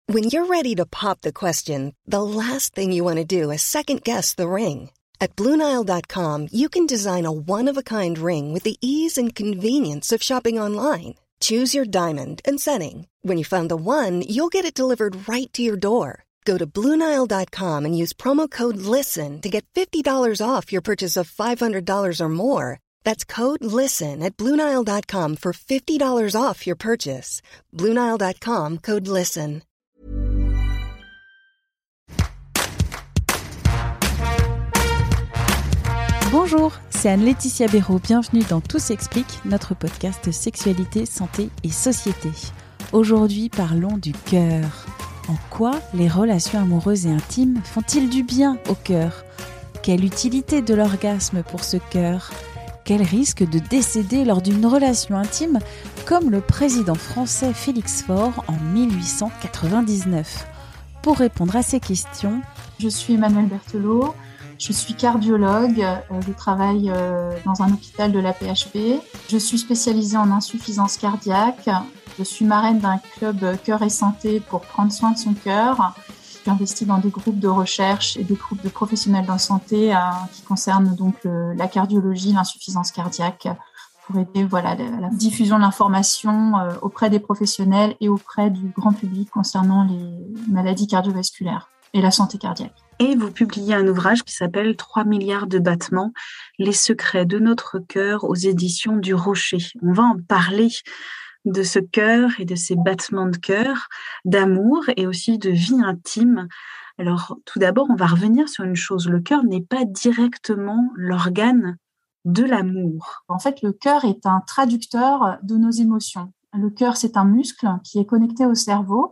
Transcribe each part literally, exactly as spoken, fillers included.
When you're ready to pop the question, the last thing you want to do is second-guess the ring. At Blue Nile dot com, you can design a one-of-a-kind ring with the ease and convenience of shopping online. Choose your diamond and setting. When you find the one, you'll get it delivered right to your door. Go to Blue Nile dot com and use promo code LISTEN to get fifty dollars off your purchase of five hundred dollars or more. That's code LISTEN at Blue Nile dot com for fifty dollars off your purchase. Blue Nile dot com, code LISTEN. Bonjour, c'est Anne-Laetitia Béraud. Bienvenue dans Tout s'explique, notre podcast Sexualité, Santé et Société. Aujourd'hui, parlons du cœur. En quoi les relations amoureuses et intimes font-ils du bien au cœur ? Quelle utilité de l'orgasme pour ce cœur ? Quel risque de décéder lors d'une relation intime, comme le président français Félix Faure en dix-huit cent quatre-vingt-dix-neuf ? Pour répondre à ces questions, je suis Emmanuelle Berthelot. Je suis cardiologue, je travaille dans un hôpital de la P H P. Je suis spécialisée en insuffisance cardiaque. Je suis marraine d'un club Cœur et Santé pour prendre soin de son cœur. J'investis dans des groupes de recherche et des groupes de professionnels de la santé euh, qui concernent donc le, la cardiologie, l'insuffisance cardiaque, pour aider voilà, la, la diffusion de l'information euh, auprès des professionnels et auprès du grand public concernant les maladies cardiovasculaires et la santé cardiaque. Et vous publiez un ouvrage qui s'appelle « trois milliards de battements, les secrets de notre cœur » aux éditions du Rocher. On va en parler de ce cœur et de ces battements de cœur, d'amour et aussi de vie intime. Alors, tout d'abord, on va revenir sur une chose. Le cœur n'est pas directement l'organe de l'amour. En fait, le cœur est un traducteur de nos émotions. Le cœur, c'est un muscle qui est connecté au cerveau.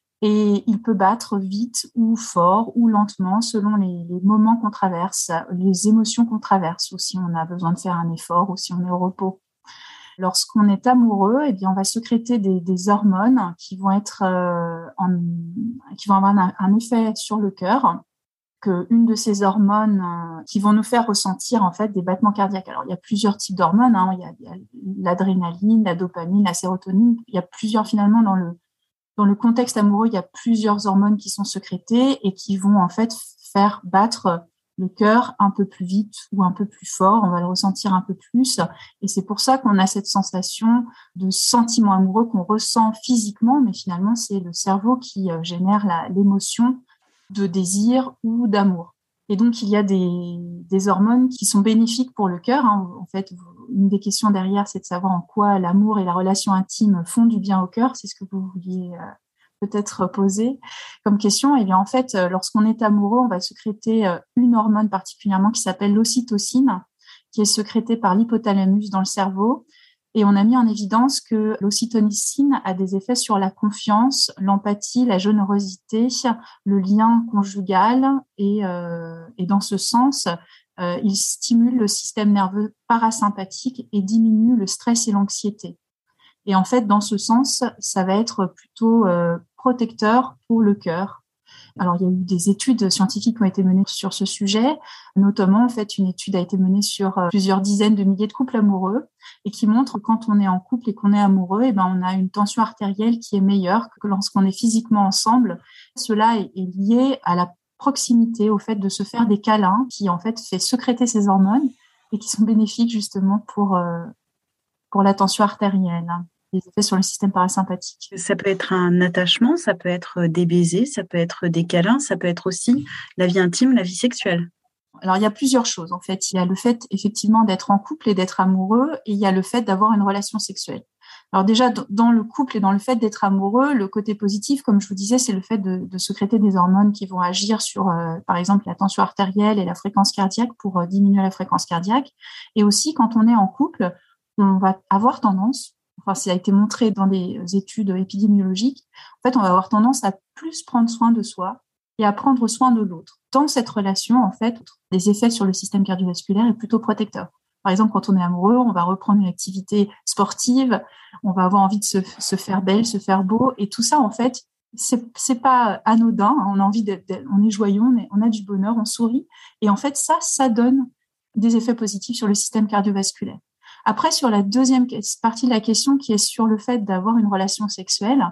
Et il peut battre vite ou fort ou lentement selon les, les moments qu'on traverse, les émotions qu'on traverse, ou si on a besoin de faire un effort ou si on est au repos. Lorsqu'on est amoureux, eh bien, on va sécréter des, des hormones qui vont être, euh, en, qui vont avoir un, un effet sur le cœur. Que une de ces hormones euh, qui vont nous faire ressentir en fait des battements cardiaques. Alors il y a plusieurs types d'hormones, hein. Il y a, il y a l'adrénaline, la dopamine, la sérotonine. Il y a plusieurs finalement dans le Dans le contexte amoureux, il y a plusieurs hormones qui sont sécrétées et qui vont en fait faire battre le cœur un peu plus vite ou un peu plus fort. On va le ressentir un peu plus. Et c'est pour ça qu'on a cette sensation de sentiment amoureux qu'on ressent physiquement, mais finalement, c'est le cerveau qui génère la, l'émotion de désir ou d'amour. Et donc, il y a des, des hormones qui sont bénéfiques pour le cœur. Hein. En fait, une des questions derrière, c'est de savoir en quoi l'amour et la relation intime font du bien au cœur. C'est ce que vous vouliez euh, peut-être poser comme question. Et bien, en fait, lorsqu'on est amoureux, on va sécréter euh, une hormone particulièrement qui s'appelle l'ocytocine, qui est sécrétée par l'hypothalamus dans le cerveau. Et on a mis en évidence que l'ocytocine a des effets sur la confiance, l'empathie, la générosité, le lien conjugal. Et, euh, et dans ce sens, euh, il stimule le système nerveux parasympathique et diminue le stress et l'anxiété. Et en fait, dans ce sens, ça va être plutôt euh, protecteur pour le cœur. Alors, il y a eu des études scientifiques qui ont été menées sur ce sujet. Notamment, en fait, une étude a été menée sur plusieurs dizaines de milliers de couples amoureux et qui montre que quand on est en couple et qu'on est amoureux, eh ben, on a une tension artérielle qui est meilleure que lorsqu'on est physiquement ensemble. Cela est lié à la proximité, au fait de se faire des câlins qui, en fait, fait sécréter ces hormones et qui sont bénéfiques, justement, pour, euh, pour la tension artérielle. Des effets sur le système parasympathique. Ça peut être un attachement, ça peut être des baisers, ça peut être des câlins, ça peut être aussi la vie intime, la vie sexuelle. Alors, il y a plusieurs choses, en fait. Il y a le fait, effectivement, d'être en couple et d'être amoureux, et il y a le fait d'avoir une relation sexuelle. Alors déjà, dans le couple et dans le fait d'être amoureux, le côté positif, comme je vous disais, c'est le fait de, de sécréter des hormones qui vont agir sur, euh, par exemple, la tension artérielle et la fréquence cardiaque pour euh, diminuer la fréquence cardiaque. Et aussi, quand on est en couple, on va avoir tendance, enfin, ça a été montré dans des études épidémiologiques, en fait, on va avoir tendance à plus prendre soin de soi et à prendre soin de l'autre. Dans cette relation, en fait, les effets sur le système cardiovasculaire est plutôt protecteur. Par exemple, quand on est amoureux, on va reprendre une activité sportive, on va avoir envie de se, se faire belle, se faire beau, et tout ça, en fait, c'est, c'est pas anodin. On a envie d'être, on est joyeux, on, est, on a du bonheur, on sourit, et en fait, ça, ça donne des effets positifs sur le système cardiovasculaire. Après, sur la deuxième partie de la question, qui est sur le fait d'avoir une relation sexuelle,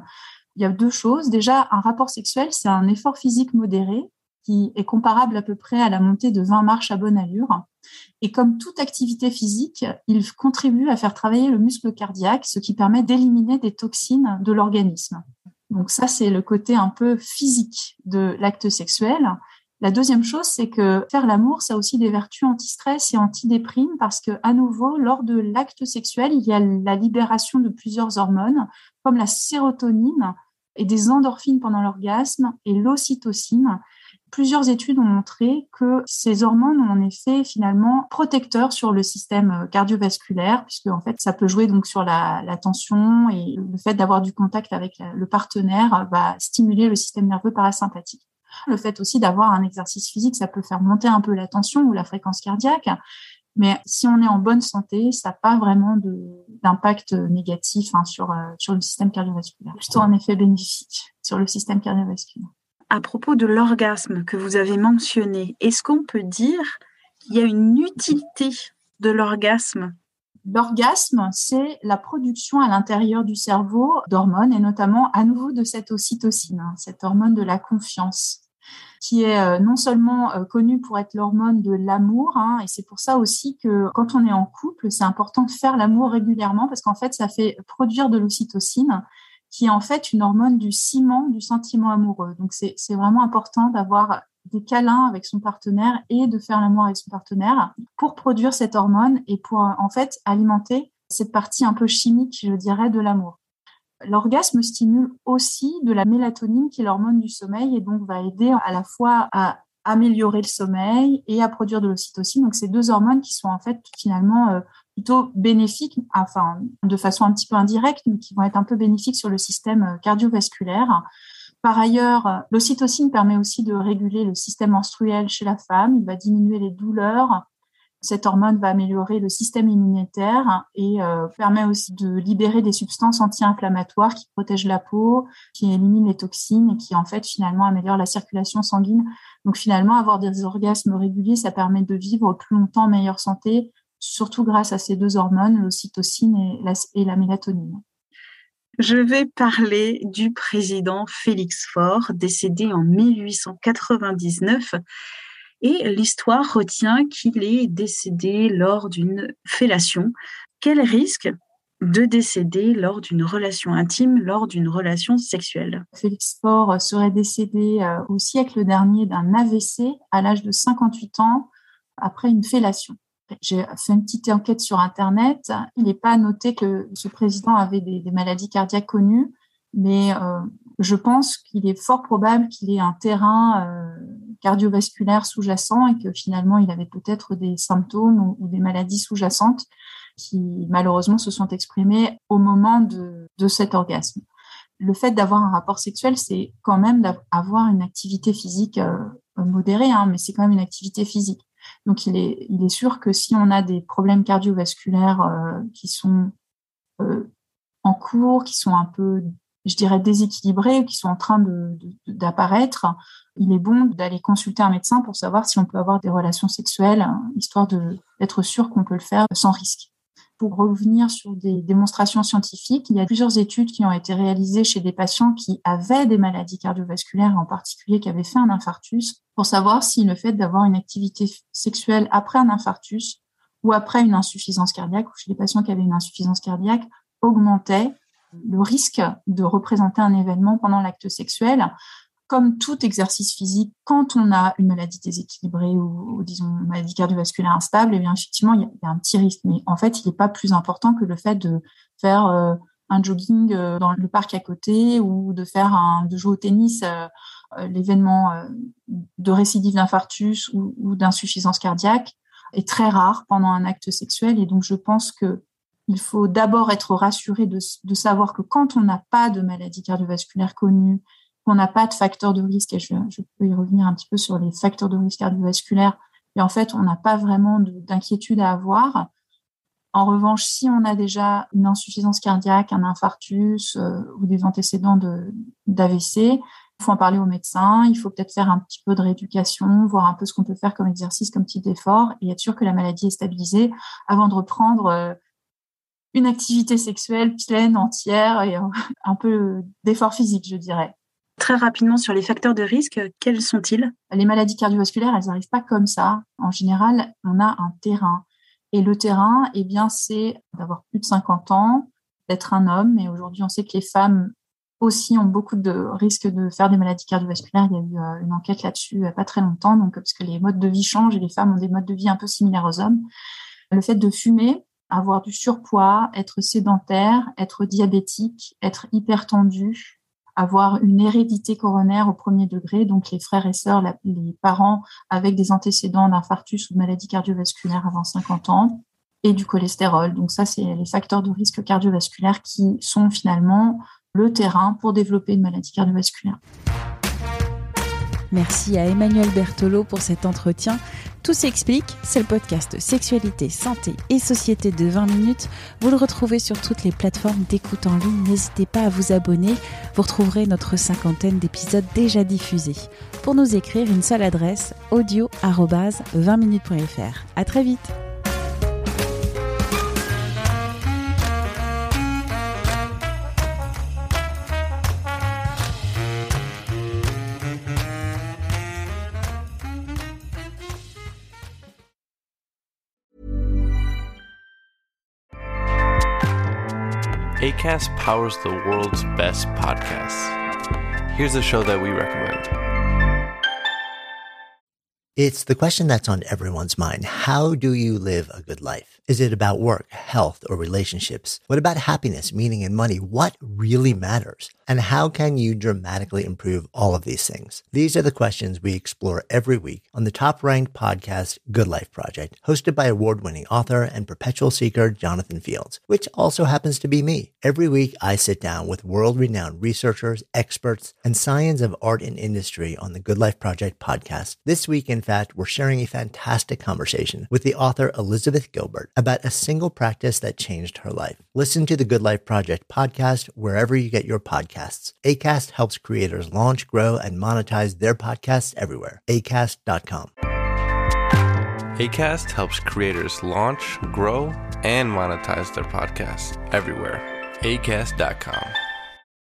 Il y a deux choses. Déjà, un rapport sexuel, c'est un effort physique modéré qui est comparable à peu près à la montée de vingt marches à bonne allure. Et comme toute activité physique, il contribue à faire travailler le muscle cardiaque, ce qui permet d'éliminer des toxines de l'organisme. Donc ça, c'est le côté un peu physique de l'acte sexuel. La deuxième chose, c'est que faire l'amour, ça a aussi des vertus anti-stress et anti-déprime parce que, à nouveau, lors de l'acte sexuel, il y a la libération de plusieurs hormones, comme la sérotonine et des endorphines pendant l'orgasme et l'ocytocine. Plusieurs études ont montré que ces hormones ont un effet finalement protecteur sur le système cardiovasculaire, puisque en fait ça peut jouer donc sur la, la tension, et le fait d'avoir du contact avec la, le partenaire va stimuler le système nerveux parasympathique. Le fait aussi d'avoir un exercice physique, ça peut faire monter un peu la tension ou la fréquence cardiaque, mais si on est en bonne santé, ça n'a pas vraiment de, d'impact négatif hein, sur, euh, sur le système cardiovasculaire. Plutôt un effet bénéfique sur le système cardiovasculaire. À propos de l'orgasme que vous avez mentionné, est-ce qu'on peut dire qu'il y a une utilité de l'orgasme ? L'orgasme, c'est la production à l'intérieur du cerveau d'hormones et notamment à nouveau de cette ocytocine, hein, cette hormone de la confiance, qui est euh, non seulement euh, connue pour être l'hormone de l'amour, hein, et c'est pour ça aussi que quand on est en couple, c'est important de faire l'amour régulièrement parce qu'en fait, ça fait produire de l'ocytocine, qui est en fait une hormone du ciment du sentiment amoureux. Donc, c'est, c'est vraiment important d'avoir des câlins avec son partenaire et de faire l'amour avec son partenaire pour produire cette hormone et pour, en fait, alimenter cette partie un peu chimique, je dirais, de l'amour. L'orgasme stimule aussi de la mélatonine, qui est l'hormone du sommeil, et donc va aider à la fois à améliorer le sommeil et à produire de l'ocytocine. Donc, c'est deux hormones qui sont en fait finalement euh, plutôt bénéfiques, enfin de façon un petit peu indirecte, mais qui vont être un peu bénéfiques sur le système cardiovasculaire. Par ailleurs, l'ocytocine permet aussi de réguler le système menstruel chez la femme. Il va diminuer les douleurs. Cette hormone va améliorer le système immunitaire et euh, permet aussi de libérer des substances anti-inflammatoires qui protègent la peau, qui éliminent les toxines et qui en fait finalement améliorent la circulation sanguine. Donc finalement, avoir des orgasmes réguliers, ça permet de vivre plus longtemps en meilleure santé, surtout grâce à ces deux hormones, l'ocytocine et la, et la mélatonine. Je vais parler du président Félix Faure, décédé en mille huit cent quatre-vingt-dix-neuf. Et l'histoire retient qu'il est décédé lors d'une fellation. Quel risque de décéder lors d'une relation intime, lors d'une relation sexuelle ? Félix Faure serait décédé au siècle dernier d'un A V C à l'âge de cinquante-huit ans après une fellation. J'ai fait une petite enquête sur Internet. Il n'est pas noté que ce président avait des, des maladies cardiaques connues, mais euh, je pense qu'il est fort probable qu'il ait un terrain euh, cardiovasculaire sous-jacent et que finalement, il avait peut-être des symptômes ou, ou des maladies sous-jacentes qui, malheureusement, se sont exprimées au moment de, de cet orgasme. Le fait d'avoir un rapport sexuel, c'est quand même d'avoir une activité physique euh, modérée, hein, mais c'est quand même une activité physique. Donc, il est, il est sûr que si on a des problèmes cardiovasculaires euh, qui sont euh, en cours, qui sont un peu, je dirais, déséquilibrés ou qui sont en train de, de, d'apparaître, il est bon d'aller consulter un médecin pour savoir si on peut avoir des relations sexuelles, hein, histoire de, d'être sûr qu'on peut le faire sans risque. Pour revenir sur des démonstrations scientifiques, il y a plusieurs études qui ont été réalisées chez des patients qui avaient des maladies cardiovasculaires, en particulier qui avaient fait un infarctus, pour savoir si le fait d'avoir une activité sexuelle après un infarctus ou après une insuffisance cardiaque, ou chez les patients qui avaient une insuffisance cardiaque, augmentait le risque de représenter un événement pendant l'acte sexuel. Comme tout exercice physique, quand on a une maladie déséquilibrée ou, ou disons, une maladie cardiovasculaire instable, eh bien, effectivement, il y, a, il y a un petit risque. Mais en fait, il n'est pas plus important que le fait de faire euh, un jogging euh, dans le parc à côté ou de faire un, de jouer au tennis. Euh, euh, l'événement euh, de récidive d'infarctus ou, ou d'insuffisance cardiaque est très rare pendant un acte sexuel. Et donc, je pense que il faut d'abord être rassuré de, de savoir que quand on n'a pas de maladie cardiovasculaire connue, qu'on n'a pas de facteurs de risque, et je, je peux y revenir un petit peu sur les facteurs de risque cardiovasculaires, et en fait, on n'a pas vraiment de, d'inquiétude à avoir. En revanche, si on a déjà une insuffisance cardiaque, un infarctus euh, ou des antécédents de, d'A V C, il faut en parler au médecin, il faut peut-être faire un petit peu de rééducation, voir un peu ce qu'on peut faire comme exercice, comme type d'effort, et être sûr que la maladie est stabilisée avant de reprendre euh, une activité sexuelle pleine, entière et un peu d'effort physique, je dirais. Très rapidement, sur les facteurs de risque, quels sont-ils ? Les maladies cardiovasculaires, elles n'arrivent pas comme ça. En général, on a un terrain. Et le terrain, eh bien, c'est d'avoir plus de cinquante ans, d'être un homme. Et aujourd'hui, on sait que les femmes aussi ont beaucoup de risques de faire des maladies cardiovasculaires. Il y a eu une enquête là-dessus il n'y a pas très longtemps, donc, parce que les modes de vie changent et les femmes ont des modes de vie un peu similaires aux hommes. Le fait de fumer, avoir du surpoids, être sédentaire, être diabétique, être hypertendu, avoir une hérédité coronaire au premier degré, donc les frères et sœurs, la, les parents avec des antécédents d'infarctus ou de maladie cardiovasculaire avant cinquante ans, et du cholestérol. Donc ça, c'est les facteurs de risque cardiovasculaire qui sont finalement le terrain pour développer une maladie cardiovasculaire. Merci à Emmanuelle Berthelot pour cet entretien. Tout s'explique, c'est le podcast Sexualité, Santé et Société de vingt minutes. Vous le retrouvez sur toutes les plateformes d'écoute en ligne. N'hésitez pas à vous abonner. Vous retrouverez notre cinquantaine d'épisodes déjà diffusés. Pour nous écrire, une seule adresse, audio arobase vingt minutes point f r. À très vite. Acast powers the world's best podcasts. Here's a show that we recommend. It's the question that's on everyone's mind. How do you live a good life? Is it about work, health, or relationships? What about happiness, meaning, and money? What really matters? And how can you dramatically improve all of these things? These are the questions we explore every week on the top-ranked podcast, Good Life Project, hosted by award-winning author and perpetual seeker Jonathan Fields, which also happens to be me. Every week, I sit down with world-renowned researchers, experts, and science of art and industry on the Good Life Project podcast. This week, in fact, we're sharing a fantastic conversation with the author Elizabeth Gilbert about a single practice that changed her life. Listen to the Good Life Project podcast wherever you get your podcasts. Acast helps creators launch, grow, and monetize their podcasts everywhere. acast dot com. Acast helps creators launch, grow, and monetize their podcasts everywhere. acast dot com.